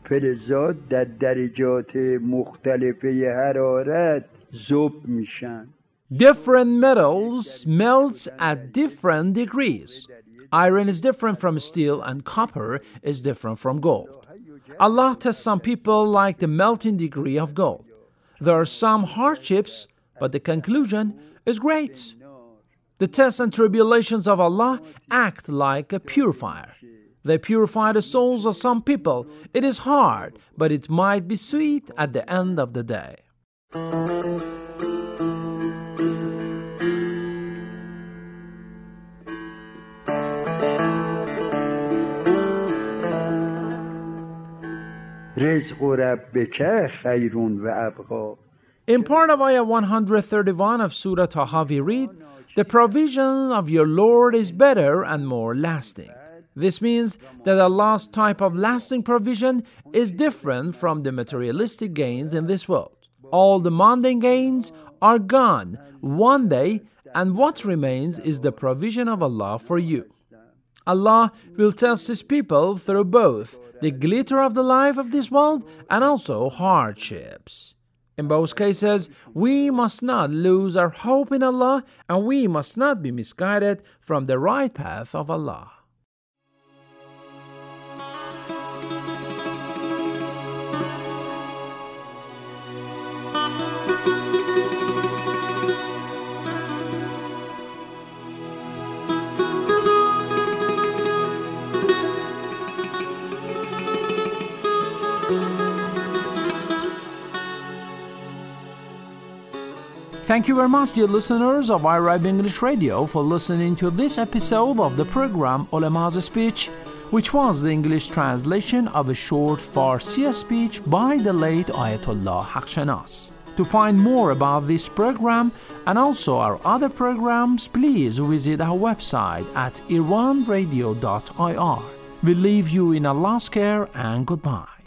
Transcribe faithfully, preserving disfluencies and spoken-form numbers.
فلزات در درجات مختلفه حرارت ذوب میشن. Different metals melt at different degrees. Iron is different from steel and copper is different from gold. Allah tests some people like the melting degree of gold. There are some hardships, but the conclusion is great. The tests and tribulations of Allah act like a purifier. They purify the souls of some people. It is hard, but it might be sweet at the end of the day. رزق ربک خیر و ابقا. In part of Ayah one hundred thirty-one of Surah Taha we read, "The provision of your Lord is better and more lasting." This means that Allah's type of lasting provision is different from the materialistic gains in this world. All the mundane gains are gone one day, and what remains is the provision of Allah for you. Allah will test His people through both the glitter of the life of this world and also hardships. In both cases, we must not lose our hope in Allah, and we must not be misguided from the right path of Allah. Thank you very much, dear listeners of iRibe English Radio, for listening to this episode of the program Ulama's Speech, which was the English translation of a short Farsi speech by the late Ayatollah Haqshanas. To find more about this program and also our other programs, please visit our website at iran radio dot i r. We leave you in Allah's care and goodbye.